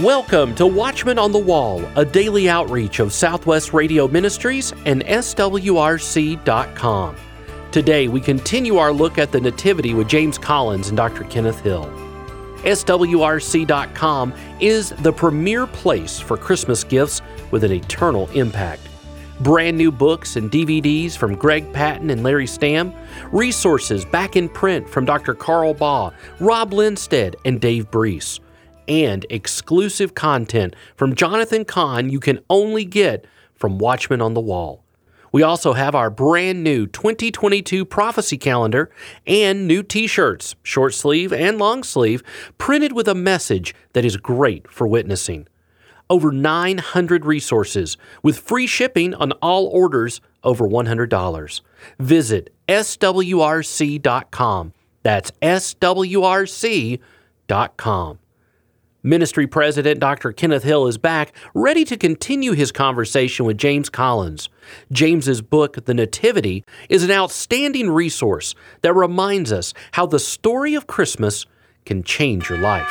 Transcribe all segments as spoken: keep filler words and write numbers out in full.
Welcome to Watchman on the Wall, a daily outreach of Southwest Radio Ministries and S W R C dot com. Today, we continue our look at the Nativity with James Collins and Doctor Kenneth Hill. S W R C dot com is the premier place for Christmas gifts with an eternal impact. Brand new books and D V Ds from Greg Patton and Larry Stamm, resources back in print from Doctor Carl Baugh, Rob Lindstead, and Dave Brees, and exclusive content from Jonathan Cahn you can only get from Watchman on the Wall. We also have our brand new twenty twenty-two prophecy calendar and new t-shirts, short sleeve and long sleeve, printed with a message that is great for witnessing. Over nine hundred resources with free shipping on all orders over one hundred dollars. Visit S W R C dot com. That's S W R C dot com. Ministry President Doctor Kenneth Hill is back, ready to continue his conversation with James Collins. James's book, The Nativity, is an outstanding resource that reminds us how the story of Christmas can change your life.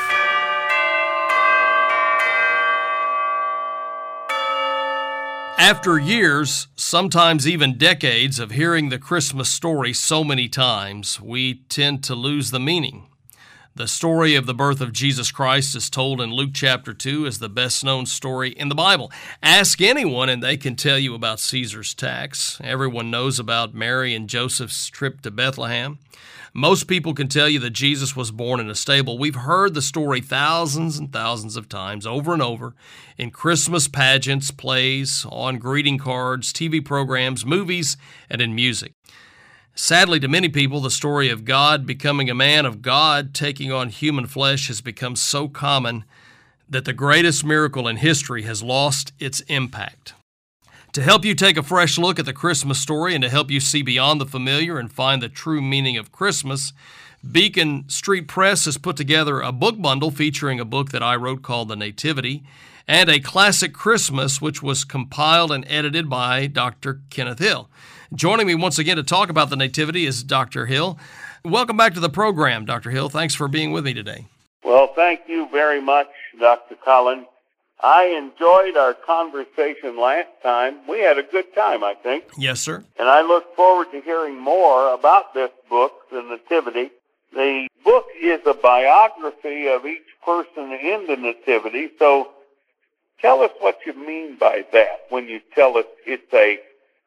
After years, sometimes even decades, of hearing the Christmas story so many times, we tend to lose the meaning. The story of the birth of Jesus Christ is told in Luke chapter two as the best-known story in the Bible. Ask anyone and they can tell you about Caesar's tax. Everyone knows about Mary and Joseph's trip to Bethlehem. Most people can tell you that Jesus was born in a stable. We've heard the story thousands and thousands of times, over and over, in Christmas pageants, plays, on greeting cards, T V programs, movies, and in music. Sadly, to many people, the story of God becoming a man, of God taking on human flesh, has become so common that the greatest miracle in history has lost its impact. To help you take a fresh look at the Christmas story and to help you see beyond the familiar and find the true meaning of Christmas, Beacon Street Press has put together a book bundle featuring a book that I wrote called The Nativity and a classic Christmas, which was compiled and edited by Doctor Kenneth Hill. Joining me once again to talk about the Nativity is Doctor Hill. Welcome back to the program, Doctor Hill. Thanks for being with me today. Well, thank you very much, Doctor Collins. I enjoyed our conversation last time. We had a good time, I think. Yes, sir. And I look forward to hearing more about this book, The Nativity. The book is a biography of each person in the Nativity, so tell us what you mean by that when you tell us it's a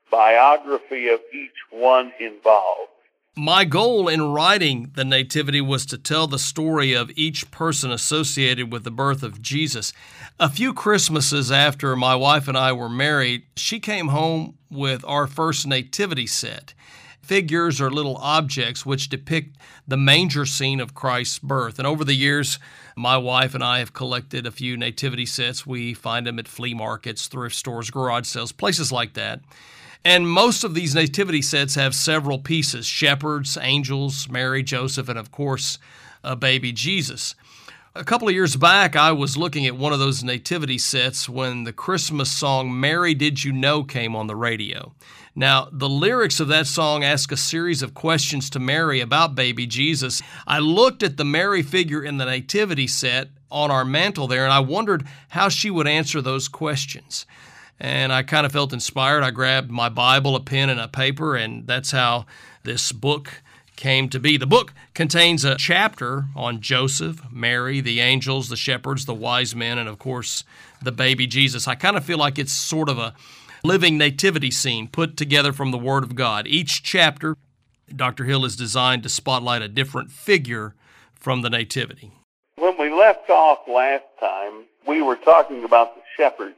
biography of each one involved. My goal in writing The Nativity was to tell the story of each person associated with the birth of Jesus. A few Christmases after my wife and I were married, she came home with our first nativity set. Figures or little objects which depict the manger scene of Christ's birth. And over the years, my wife and I have collected a few nativity sets. We find them at flea markets, thrift stores, garage sales, places like that. And most of these nativity sets have several pieces: shepherds, angels, Mary, Joseph, and of course, a baby Jesus. A couple of years back, I was looking at one of those nativity sets when the Christmas song, Mary Did You Know, came on the radio. Now, the lyrics of that song ask a series of questions to Mary about baby Jesus. I looked at the Mary figure in the nativity set on our mantle there, and I wondered how she would answer those questions. And I kind of felt inspired. I grabbed my Bible, a pen, and a paper, and that's how this book came to be. The book contains a chapter on Joseph, Mary, the angels, the shepherds, the wise men, and of course, the baby Jesus. I kind of feel like it's sort of a living nativity scene put together from the Word of God. Each chapter, Doctor Hill, is designed to spotlight a different figure from the nativity. When we left off last time, we were talking about the shepherds.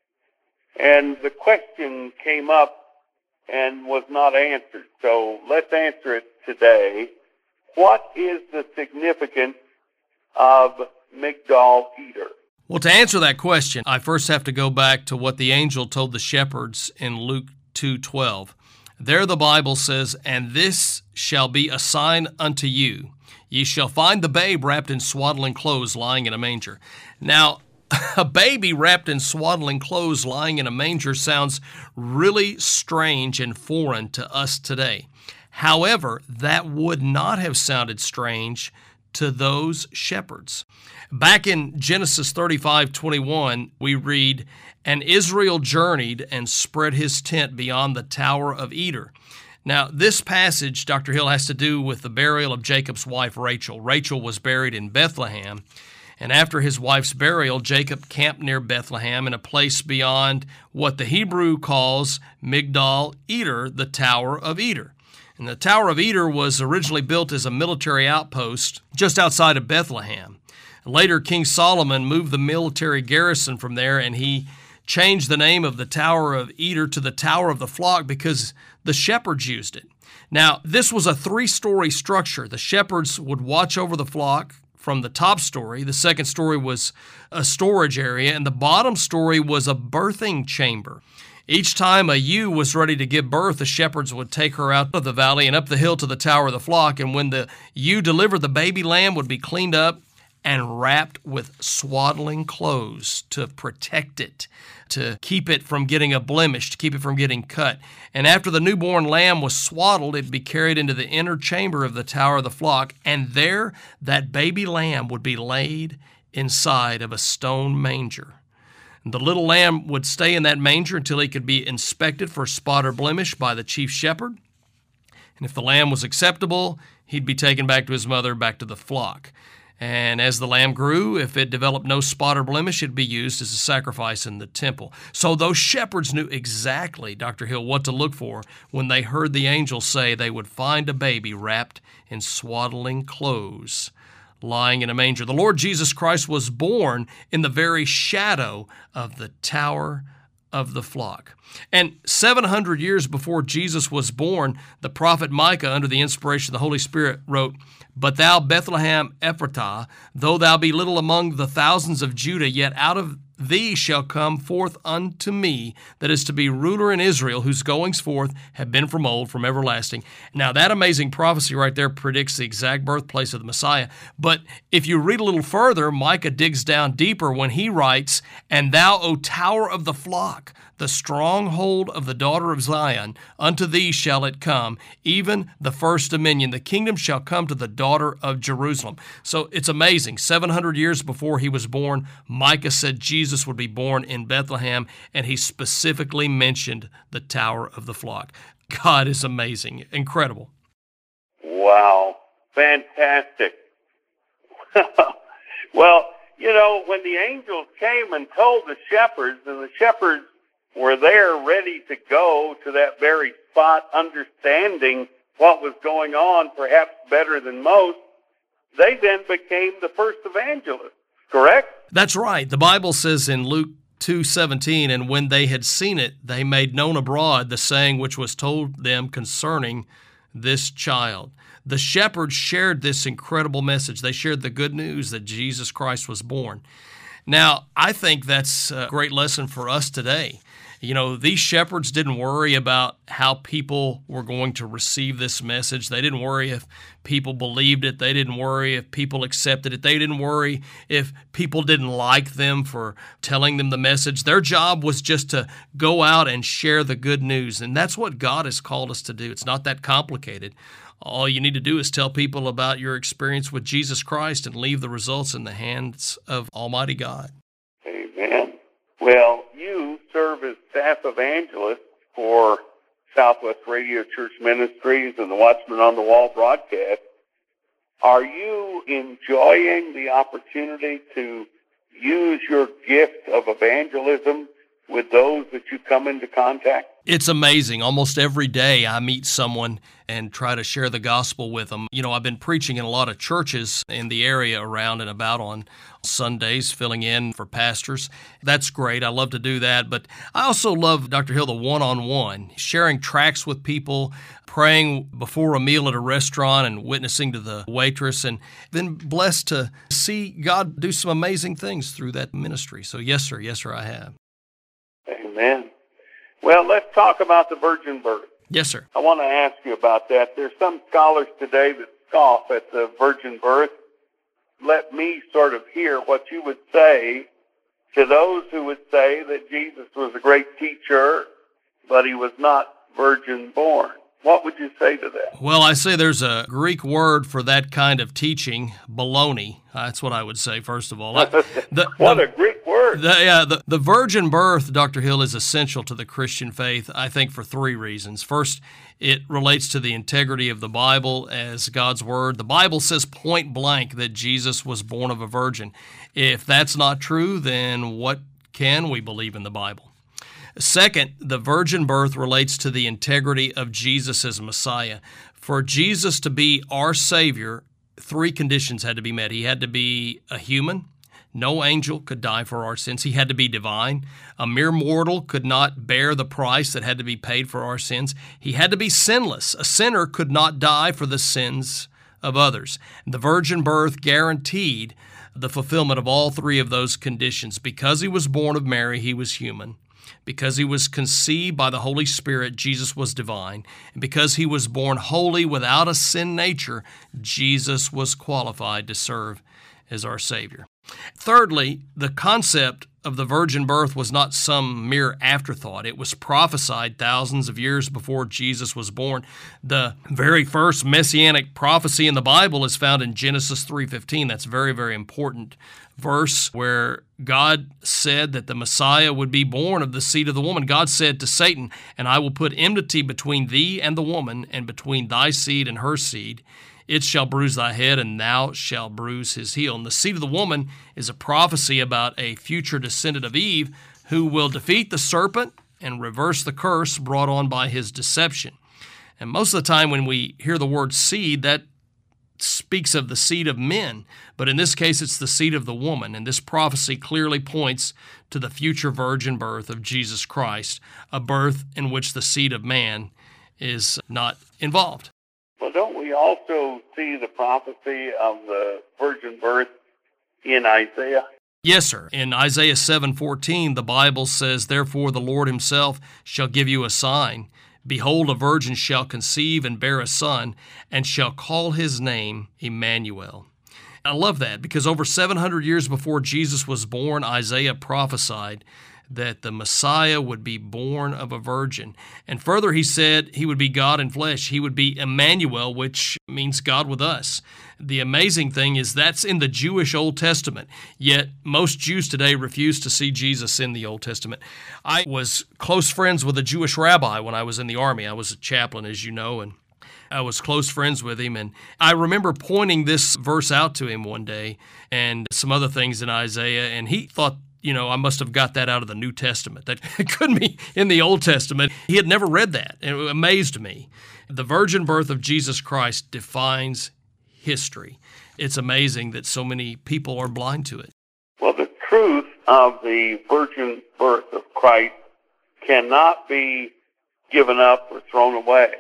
And the question came up and was not answered. So let's answer it today. What is the significance of Migdal Eder? Well, to answer that question, I first have to go back to what the angel told the shepherds in Luke two twelve. There the Bible says, "And this shall be a sign unto you. Ye shall find the babe wrapped in swaddling clothes lying in a manger." Now, a baby wrapped in swaddling clothes lying in a manger sounds really strange and foreign to us today. However, that would not have sounded strange to those shepherds. Back in Genesis thirty-five twenty-one, we read, "And Israel journeyed and spread his tent beyond the Tower of Eder." Now, this passage, Doctor Hill, has to do with the burial of Jacob's wife, Rachel. Rachel was buried in Bethlehem, and after his wife's burial, Jacob camped near Bethlehem in a place beyond what the Hebrew calls Migdal Eder, the Tower of Eder. And the Tower of Eder was originally built as a military outpost just outside of Bethlehem. Later, King Solomon moved the military garrison from there, and he changed the name of the Tower of Eder to the Tower of the Flock because the shepherds used it. Now, this was a three-story structure. The shepherds would watch over the flock from the top story. The second story was a storage area, and the bottom story was a birthing chamber. Each time a ewe was ready to give birth, the shepherds would take her out of the valley and up the hill to the Tower of the Flock, and when the ewe delivered, the baby lamb would be cleaned up and wrapped with swaddling clothes to protect it, to keep it from getting a blemish, to keep it from getting cut. And after the newborn lamb was swaddled, it'd be carried into the inner chamber of the Tower of the Flock, and there that baby lamb would be laid inside of a stone manger. And the little lamb would stay in that manger until he could be inspected for spot or blemish by the chief shepherd. And if the lamb was acceptable, he'd be taken back to his mother, back to the flock. And as the lamb grew, if it developed no spot or blemish, it'd be used as a sacrifice in the temple. So those shepherds knew exactly, Doctor Hill, what to look for when they heard the angel say they would find a baby wrapped in swaddling clothes, lying in a manger. The Lord Jesus Christ was born in the very shadow of the Tower of the Flock. And seven hundred years before Jesus was born, the prophet Micah, under the inspiration of the Holy Spirit, wrote, "But thou, Bethlehem Ephratah, though thou be little among the thousands of Judah, yet out of thee shall come forth unto me that is to be ruler in Israel, whose goings forth have been from old, from everlasting." Now, that amazing prophecy right there predicts the exact birthplace of the Messiah. But if you read a little further, Micah digs down deeper when he writes, "And thou, O Tower of the Flock, the stronghold of the daughter of Zion, unto thee shall it come, even the first dominion. The kingdom shall come to the daughter of Jerusalem." So it's amazing. seven hundred years before he was born, Micah said Jesus would be born in Bethlehem, and he specifically mentioned the Tower of the Flock. God is amazing. Incredible. Wow. Fantastic. Well, you know, when the angels came and told the shepherds, and the shepherds were there ready to go to that very spot, understanding what was going on, perhaps better than most, they then became the first evangelists, correct? That's right. The Bible says in Luke two seventeen, "And when they had seen it, they made known abroad the saying which was told them concerning this child." The shepherds shared this incredible message. They shared the good news that Jesus Christ was born. Now, I think that's a great lesson for us today. You know, these shepherds didn't worry about how people were going to receive this message. They didn't worry if people believed it. They didn't worry if people accepted it. They didn't worry if people didn't like them for telling them the message. Their job was just to go out and share the good news. And that's what God has called us to do. It's not that complicated. All you need to do is tell people about your experience with Jesus Christ and leave the results in the hands of Almighty God. Amen. Well, you serve as staff evangelist for Southwest Radio Church Ministries and the Watchman on the Wall broadcast. Are you enjoying the opportunity to use your gift of evangelism with those that you come into contact? It's amazing. Almost every day I meet someone and try to share the gospel with them. You know, I've been preaching in a lot of churches in the area around and about on Sundays, filling in for pastors. That's great. I love to do that. But I also love, Doctor Hill, the one-on-one, sharing tracts with people, praying before a meal at a restaurant and witnessing to the waitress, and been blessed to see God do some amazing things through that ministry. So yes, sir. Yes, sir, I have. Amen. Well, let's talk about the virgin birth. Yes, sir. I want to ask you about that. There's some scholars today that scoff at the virgin birth. Let me sort of hear what you would say to those who would say that Jesus was a great teacher, but he was not virgin born. What would you say to that? Well, I say there's a Greek word for that kind of teaching, baloney. That's what I would say, first of all. I, the, what the, a Greek word. The, yeah, the, the virgin birth, Doctor Hill, is essential to the Christian faith, I think, for three reasons. First, it relates to the integrity of the Bible as God's Word. The Bible says point blank that Jesus was born of a virgin. If that's not true, then what can we believe in the Bible? Second, the virgin birth relates to the integrity of Jesus as Messiah. For Jesus to be our Savior, three conditions had to be met. He had to be a human. No angel could die for our sins. He had to be divine. A mere mortal could not bear the price that had to be paid for our sins. He had to be sinless. A sinner could not die for the sins of others. The virgin birth guaranteed the fulfillment of all three of those conditions. Because he was born of Mary, he was human. Because he was conceived by the Holy Spirit, Jesus was divine. And because he was born holy without a sin nature, Jesus was qualified to serve as our Savior. Thirdly, the concept of the virgin birth was not some mere afterthought. It was prophesied thousands of years before Jesus was born. The very first messianic prophecy in the Bible is found in Genesis three fifteen. That's a very, very important verse where God said that the Messiah would be born of the seed of the woman. God said to Satan, "And I will put enmity between thee and the woman, and between thy seed and her seed. It shall bruise thy head, and thou shalt bruise his heel." And the seed of the woman is a prophecy about a future descendant of Eve who will defeat the serpent and reverse the curse brought on by his deception. And most of the time when we hear the word seed, that speaks of the seed of men, but in this case it's the seed of the woman, and this prophecy clearly points to the future virgin birth of Jesus Christ, a birth in which the seed of man is not involved. Well, don't we also see the prophecy of the virgin birth in Isaiah? Yes, sir. In Isaiah seven fourteen, the Bible says, "Therefore the Lord himself shall give you a sign. Behold, a virgin shall conceive and bear a son, and shall call his name Emmanuel." I love that because over seven hundred years before Jesus was born, Isaiah prophesied that the Messiah would be born of a virgin. And further, he said he would be God in flesh. He would be Emmanuel, which means God with us. The amazing thing is that's in the Jewish Old Testament, yet most Jews today refuse to see Jesus in the Old Testament. I was close friends with a Jewish rabbi when I was in the Army. I was a chaplain, as you know, and I was close friends with him, and I remember pointing this verse out to him one day and some other things in Isaiah, and he thought, you know, I must have got that out of the New Testament. That couldn't be in the Old Testament. He had never read that. It amazed me. The virgin birth of Jesus Christ defines history. It's amazing that so many people are blind to it. Well, the truth of the virgin birth of Christ cannot be given up or thrown away.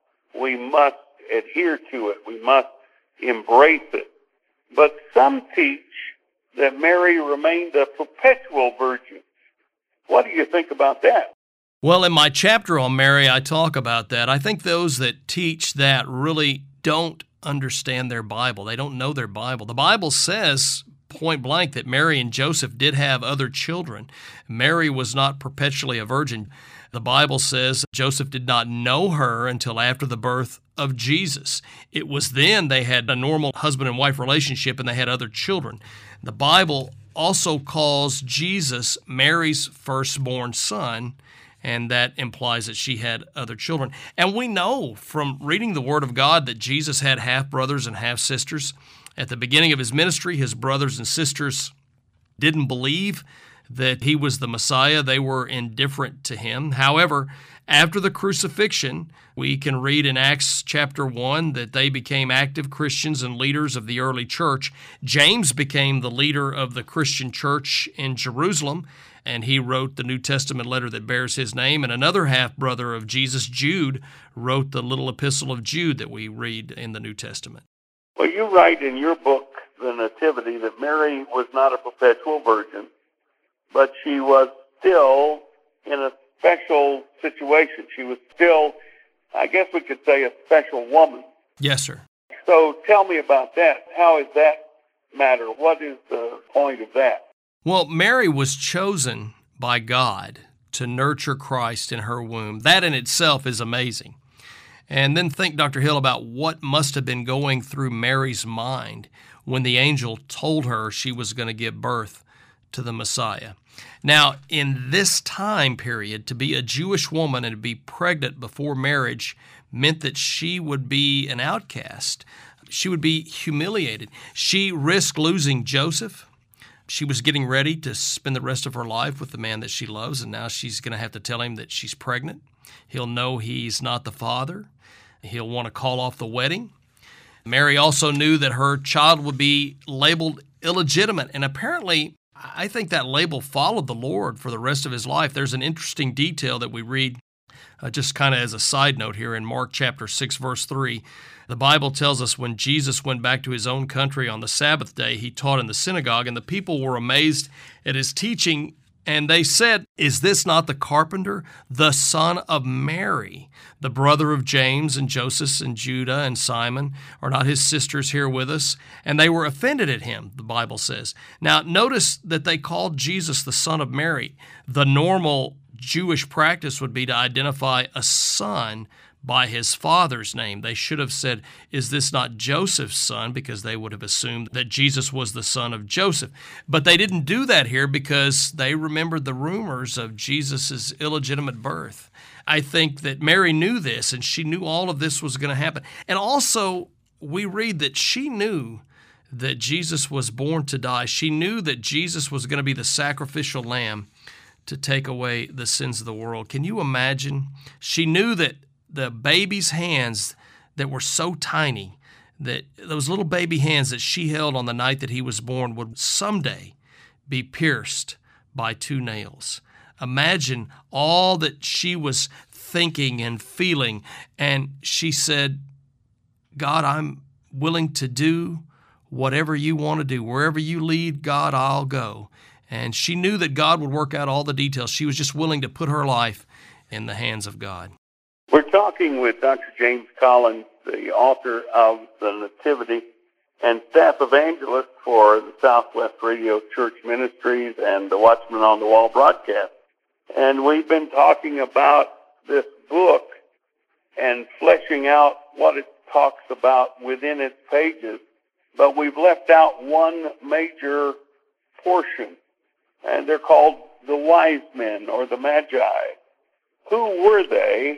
We must adhere to it. We must embrace it. But some teach that Mary remained a perpetual virgin. What do you think about that? Well, in my chapter on Mary, I talk about that. I think those that teach that really don't understand their Bible. They don't know their Bible. The Bible says point blank that Mary and Joseph did have other children. Mary was not perpetually a virgin. The Bible says Joseph did not know her until after the birth of Jesus. It was then they had a normal husband and wife relationship and they had other children. The Bible also calls Jesus Mary's firstborn son, and that implies that she had other children. And we know from reading the Word of God that Jesus had half-brothers and half-sisters. At the beginning of his ministry, his brothers and sisters didn't believe that he was the Messiah. They were indifferent to him. However, after the crucifixion, we can read in Acts chapter one that they became active Christians and leaders of the early church. James became the leader of the Christian church in Jerusalem, and he wrote the New Testament letter that bears his name. And another half-brother of Jesus, Jude, wrote the little epistle of Jude that we read in the New Testament. Well, you write in your book, The Nativity, that Mary was not a perpetual virgin, but she was still in a special situation. She was still, I guess we could say, a special woman. Yes, sir. So tell me about that. How is that matter? What is the point of that? Well, Mary was chosen by God to nurture Christ in her womb. That in itself is amazing. And then think, Doctor Hill, about what must have been going through Mary's mind when the angel told her she was going to give birth to the Messiah. Now, in this time period, to be a Jewish woman and to be pregnant before marriage meant that she would be an outcast. She would be humiliated. She risked losing Joseph. She was getting ready to spend the rest of her life with the man that she loves, and now she's going to have to tell him that she's pregnant. He'll know he's not the father. He'll want to call off the wedding. Mary also knew that her child would be labeled illegitimate, and apparently, I think that label followed the Lord for the rest of his life. There's an interesting detail that we read, uh, just kind of as a side note here in Mark chapter six, verse three. The Bible tells us when Jesus went back to his own country on the Sabbath day, he taught in the synagogue, and the people were amazed at his teaching, and they said, "Is this not the carpenter, the son of Mary, the brother of James and Joseph and Judah and Simon? Are not his sisters here with us?" And they were offended at him, the Bible says. Now, notice that they called Jesus the son of Mary. The normal Jewish practice would be to identify a son by his father's name. They should have said, "Is this not Joseph's son?" because they would have assumed that Jesus was the son of Joseph. But they didn't do that here because they remembered the rumors of Jesus' illegitimate birth. I think that Mary knew this, and she knew all of this was going to happen. And also, we read that she knew that Jesus was born to die. She knew that Jesus was going to be the sacrificial lamb to take away the sins of the world. Can you imagine? She knew that the baby's hands that were so tiny, that those little baby hands that she held on the night that he was born would someday be pierced by two nails. Imagine all that she was thinking and feeling. And she said, "God, I'm willing to do whatever you want to do. Wherever you lead, God, I'll go." And she knew that God would work out all the details. She was just willing to put her life in the hands of God. We're talking with Doctor James Collins, the author of The Nativity and staff evangelist for the Southwest Radio Church Ministries and the Watchman on the Wall broadcast. And we've been talking about this book and fleshing out what it talks about within its pages, but we've left out one major portion, and they're called the wise men or the Magi. Who were they?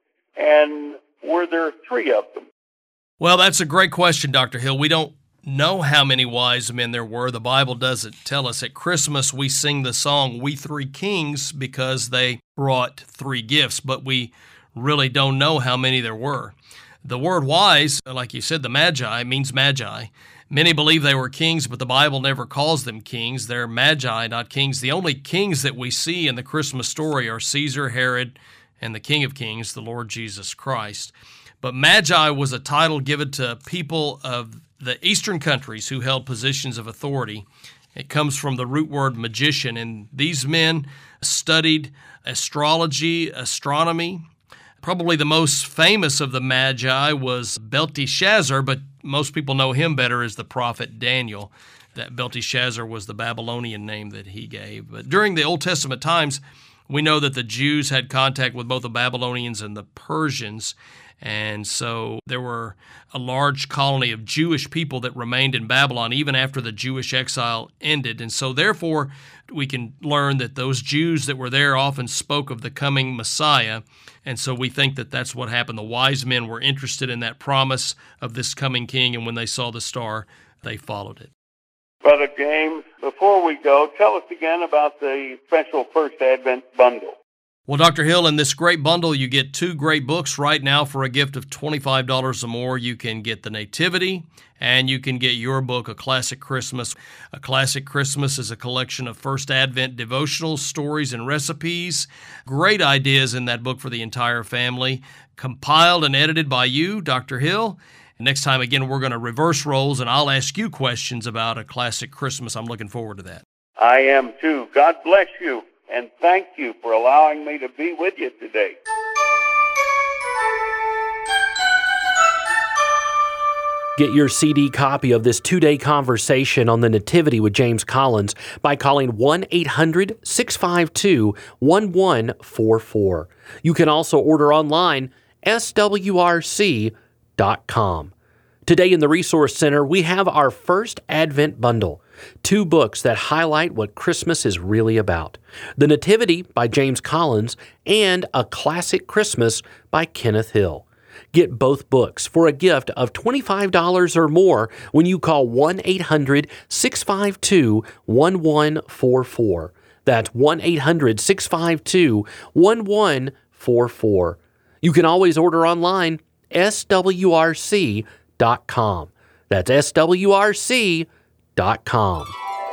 And were there three of them? Well, that's a great question, Doctor Hill. We don't know how many wise men there were. The Bible doesn't tell us. At Christmas, we sing the song, "We Three Kings," because they brought three gifts, but we really don't know how many there were. The word wise, like you said, the Magi, means magi. Many believe they were kings, but the Bible never calls them kings. They're magi, not kings. The only kings that we see in the Christmas story are Caesar, Herod, and the King of Kings, the Lord Jesus Christ. But Magi was a title given to people of the eastern countries who held positions of authority. It comes from the root word magician, and these men studied astrology, astronomy. Probably the most famous of the Magi was Belteshazzar, but most people know him better as the prophet Daniel. That Belteshazzar was the Babylonian name that he gave. But during the Old Testament times, we know that the Jews had contact with both the Babylonians and the Persians, and so there were a large colony of Jewish people that remained in Babylon even after the Jewish exile ended. And so therefore, we can learn that those Jews that were there often spoke of the coming Messiah, and so we think that that's what happened. The wise men were interested in that promise of this coming king, and when they saw the star, they followed it. Brother James, before we go, tell us again about the special First Advent bundle. Well, Doctor Hill, in this great bundle, you get two great books. Right now, for a gift of twenty-five dollars or more, you can get The Nativity, and you can get your book, A Classic Christmas. A Classic Christmas is a collection of First Advent devotionals, stories, and recipes. Great ideas in that book for the entire family, compiled and edited by you, Doctor Hill. Next time, again, we're going to reverse roles, and I'll ask you questions about A Classic Christmas. I'm looking forward to that. I am too. God bless you, and thank you for allowing me to be with you today. Get your C D copy of this two-day conversation on the Nativity with James Collins by calling one eight hundred six five two one one four four. You can also order online S W R C dot com. Today in the Resource Center, we have our first Advent bundle, two books that highlight what Christmas is really about. The Nativity by James Collins and A Classic Christmas by Kenneth Hill. Get both books for a gift of twenty-five dollars or more when you call one eight hundred, six five two, one one four four. That's one eight hundred, six five two, one one four four. You can always order online, S W R C dot com. That's S W R C dot com.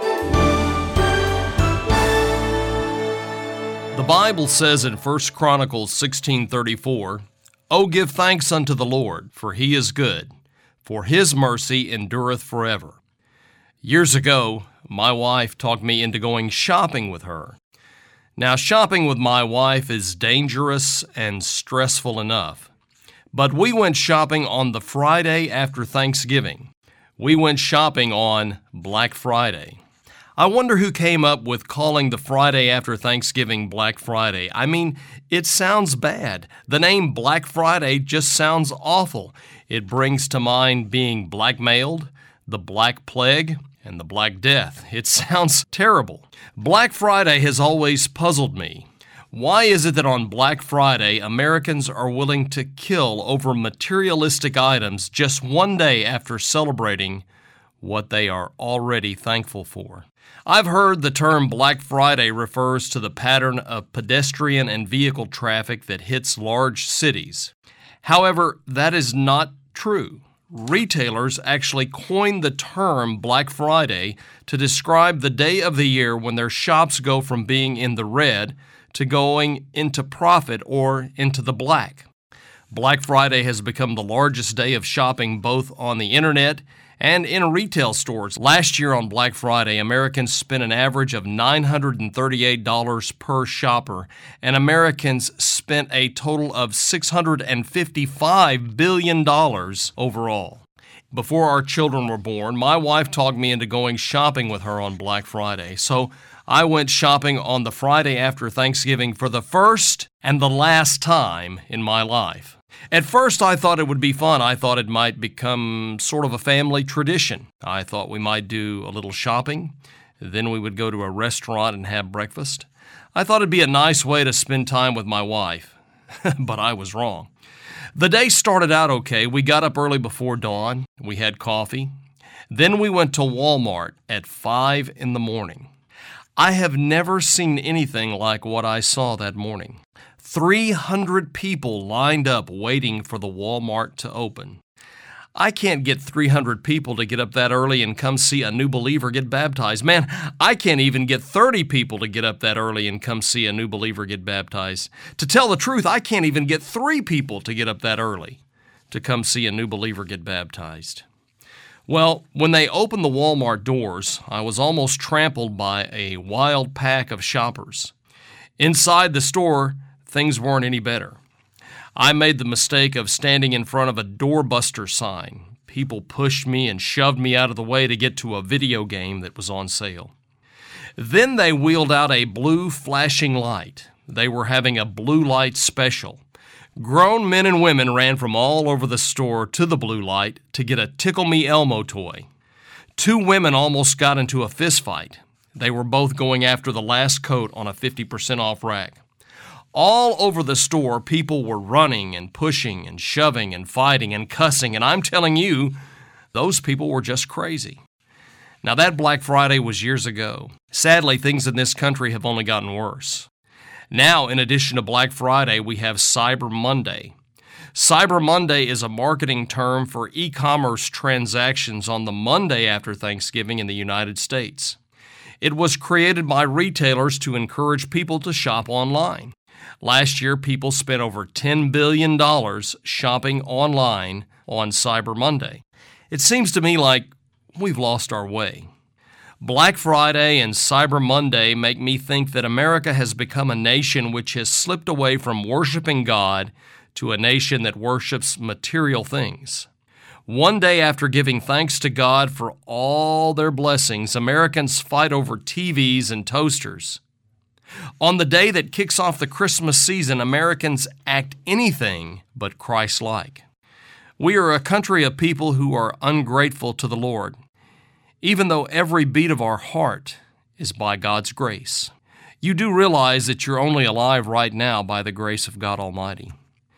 The Bible says in First Chronicles sixteen thirty-four, "O give thanks unto the Lord, for he is good, for his mercy endureth forever." Years ago, my wife talked me into going shopping with her. Now, shopping with my wife is dangerous and stressful enough. But we went shopping on the Friday after Thanksgiving. We went shopping on Black Friday. I wonder who came up with calling the Friday after Thanksgiving Black Friday. I mean, it sounds bad. The name Black Friday just sounds awful. It brings to mind being blackmailed, the Black Plague, and the Black Death. It sounds terrible. Black Friday has always puzzled me. Why is it that on Black Friday, Americans are willing to kill over materialistic items just one day after celebrating what they are already thankful for? I've heard the term Black Friday refers to the pattern of pedestrian and vehicle traffic that hits large cities. However, that is not true. Retailers actually coined the term Black Friday to describe the day of the year when their shops go from being in the red to going into profit or into the black. Black Friday has become the largest day of shopping both on the internet and in retail stores. Last year on Black Friday, Americans spent an average of nine hundred thirty-eight dollars per shopper, and Americans spent a total of six hundred fifty-five billion dollars overall. Before our children were born, my wife talked me into going shopping with her on Black Friday, so I went shopping on the Friday after Thanksgiving for the first and the last time in my life. At first, I thought it would be fun. I thought it might become sort of a family tradition. I thought we might do a little shopping, then we would go to a restaurant and have breakfast. I thought it'd be a nice way to spend time with my wife, but I was wrong. The day started out okay. We got up early before dawn. We had coffee. Then we went to Walmart at five in the morning. I have never seen anything like what I saw that morning. three hundred people lined up waiting for the Walmart to open. I can't get three hundred people to get up that early and come see a new believer get baptized. Man, I can't even get thirty people to get up that early and come see a new believer get baptized. To tell the truth, I can't even get three people to get up that early to come see a new believer get baptized. Well, when they opened the Walmart doors, I was almost trampled by a wild pack of shoppers. Inside the store, things weren't any better. I made the mistake of standing in front of a doorbuster sign. People pushed me and shoved me out of the way to get to a video game that was on sale. Then they wheeled out a blue flashing light. They were having a blue light special. Grown men and women ran from all over the store to the blue light to get a Tickle Me Elmo toy. Two women almost got into a fist fight. They were both going after the last coat on a fifty percent off rack. All over the store, people were running and pushing and shoving and fighting and cussing, and I'm telling you, those people were just crazy. Now, that Black Friday was years ago. Sadly, things in this country have only gotten worse. Now, in addition to Black Friday, we have Cyber Monday. Cyber Monday is a marketing term for e-commerce transactions on the Monday after Thanksgiving in the United States. It was created by retailers to encourage people to shop online. Last year, people spent over ten billion dollars shopping online on Cyber Monday. It seems to me like we've lost our way. Black Friday and Cyber Monday make me think that America has become a nation which has slipped away from worshiping God to a nation that worships material things. One day after giving thanks to God for all their blessings, Americans fight over T Vs and toasters. On the day that kicks off the Christmas season, Americans act anything but Christ-like. We are a country of people who are ungrateful to the Lord, even though every beat of our heart is by God's grace. You do realize that you're only alive right now by the grace of God Almighty.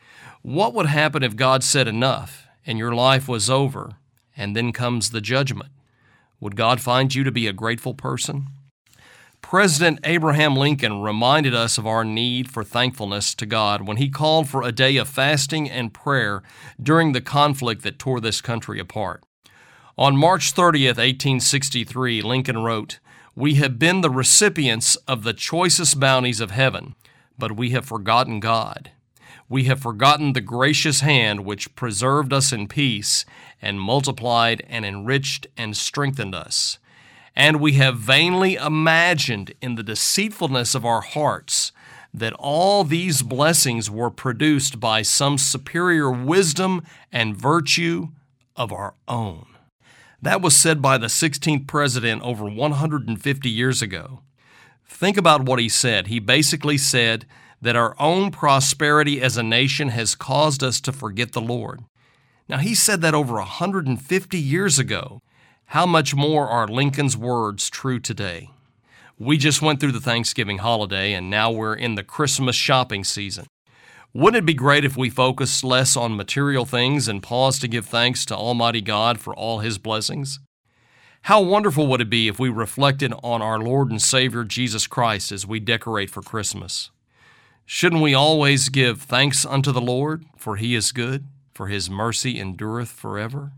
What would happen if God said enough and your life was over, and then comes the judgment? Would God find you to be a grateful person? President Abraham Lincoln reminded us of our need for thankfulness to God when he called for a day of fasting and prayer during the conflict that tore this country apart. On March thirtieth, eighteen sixty-three, Lincoln wrote, "We have been the recipients of the choicest bounties of heaven, but we have forgotten God. We have forgotten the gracious hand which preserved us in peace and multiplied and enriched and strengthened us. And we have vainly imagined in the deceitfulness of our hearts that all these blessings were produced by some superior wisdom and virtue of our own." That was said by the sixteenth president over one hundred fifty years ago. Think about what he said. He basically said that our own prosperity as a nation has caused us to forget the Lord. Now, he said that over one hundred fifty years ago. How much more are Lincoln's words true today? We just went through the Thanksgiving holiday, and now we're in the Christmas shopping season. Wouldn't it be great if we focused less on material things and paused to give thanks to Almighty God for all His blessings? How wonderful would it be if we reflected on our Lord and Savior Jesus Christ as we decorate for Christmas? Shouldn't we always give thanks unto the Lord, for He is good, for His mercy endureth forever?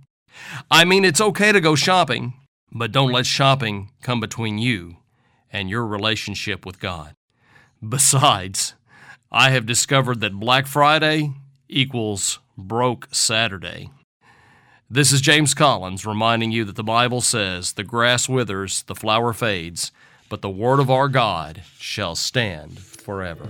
I mean, it's okay to go shopping, but don't let shopping come between you and your relationship with God. Besides, I have discovered that Black Friday equals broke Saturday. This is James Collins reminding you that the Bible says, "The grass withers, the flower fades, but the word of our God shall stand forever."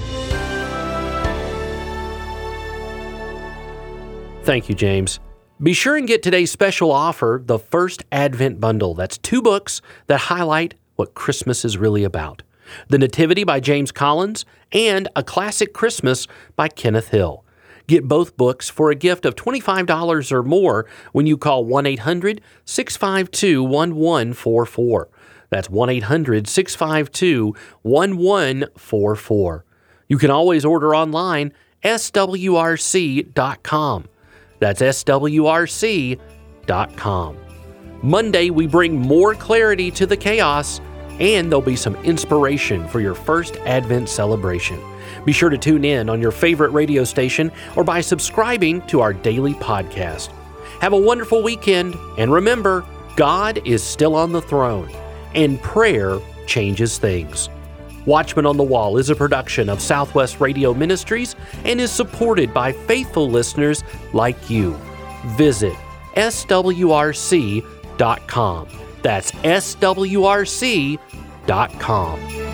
Thank you, James. Be sure and get today's special offer, the First Advent Bundle. That's two books that highlight what Christmas is really about. The Nativity by James Collins and A Classic Christmas by Kenneth Hill. Get both books for a gift of twenty-five dollars or more when you call one eight hundred, six five two, one one four four. That's one eight hundred, six five two, one one four four. You can always order online, S W R C dot com. That's S W R C dot com. Monday, we bring more clarity to the chaos, and there'll be some inspiration for your first Advent celebration. Be sure to tune in on your favorite radio station or by subscribing to our daily podcast. Have a wonderful weekend, and remember, God is still on the throne, and prayer changes things. Watchman on the Wall is a production of Southwest Radio Ministries and is supported by faithful listeners like you. Visit S W R C dot com. That's S W R C dot com.